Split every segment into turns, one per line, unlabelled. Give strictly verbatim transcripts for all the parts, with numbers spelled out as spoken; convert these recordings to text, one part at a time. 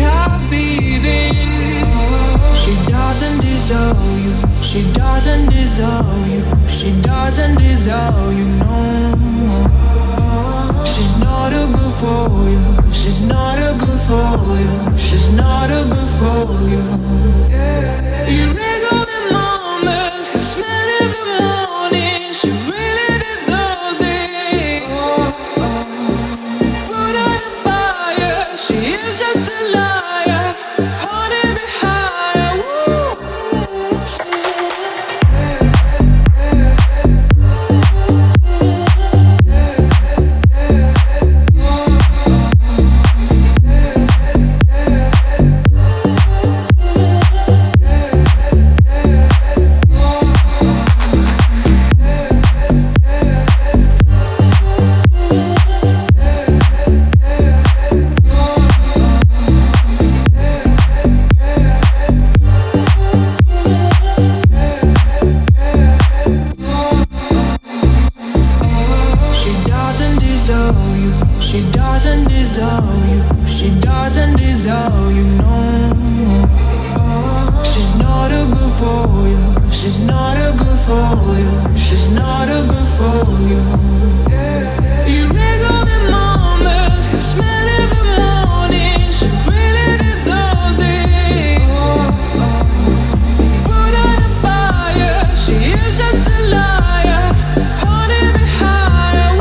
heart beating. She doesn't deserve you, she doesn't deserve you, she doesn't deserve you no more. She's not a good for you, she's not a good for you, she's not a good for you. You raise all the moments, smell every morning, she really deserves it. Put her in fire, she is just a liar, haunted me higher. She doesn't deserve you, she doesn't deserve you no more. She's not a good for you, she's not a good for you, she's not a good for you. You raise all the moments, smell every morning, she really deserves it. Put her in fire, she is just a liar, haunted me higher.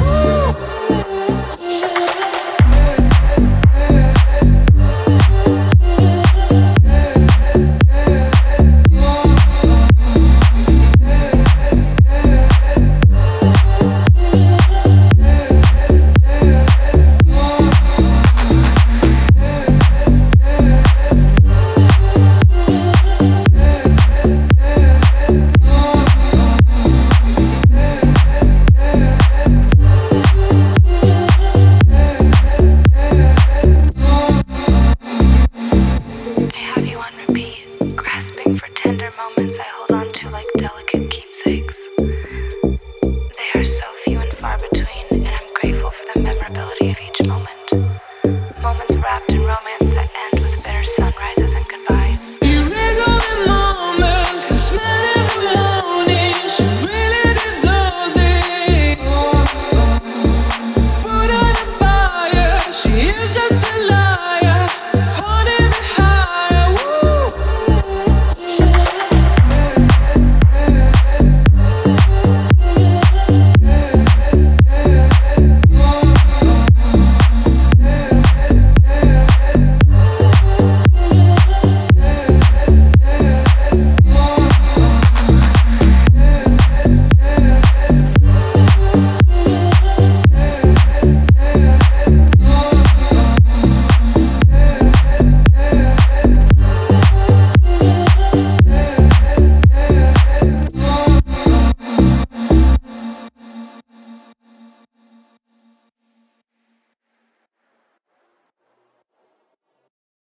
For tender moments I hold on to like delicate keepsakes. They are so few and far between, and I'm grateful for the memorability of each moment. Moments wrapped in romance that end with bitter sunrise.